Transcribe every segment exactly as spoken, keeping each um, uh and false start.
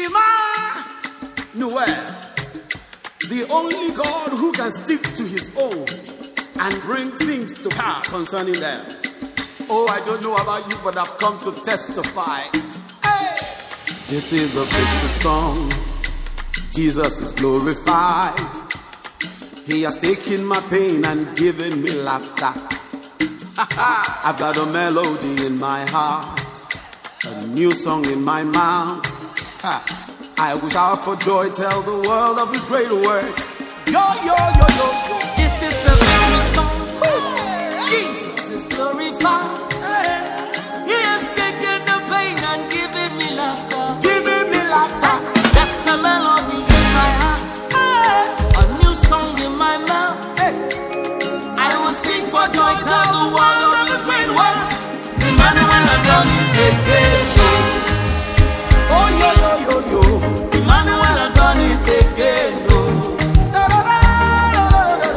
Emmanuel, the only God who can stick to his own and bring things to pass concerning them. Oh, I don't know about you, but I've come to testify. Hey! This is a victory song. Jesus is glorified. He has taken my pain and given me laughter. I've got a melody in my heart, a new song in my mouth. I will shout for joy, tell the world of his great works. Yo, yo, yo, yo, yo. This is a victory song. Jesus is glorified. He has taken the pain and given me laughter. Giving me laughter. That's a melody in my heart, a new song in my mouth. I will sing for joy, tell the world of his great works. Emmanuel has done it again. Oh, yo, yo, yo, yo. Emmanuel has done it again. Da, da, da, da, da, da.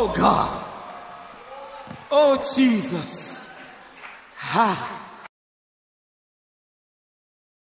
Oh God. Oh Jesus. Ha.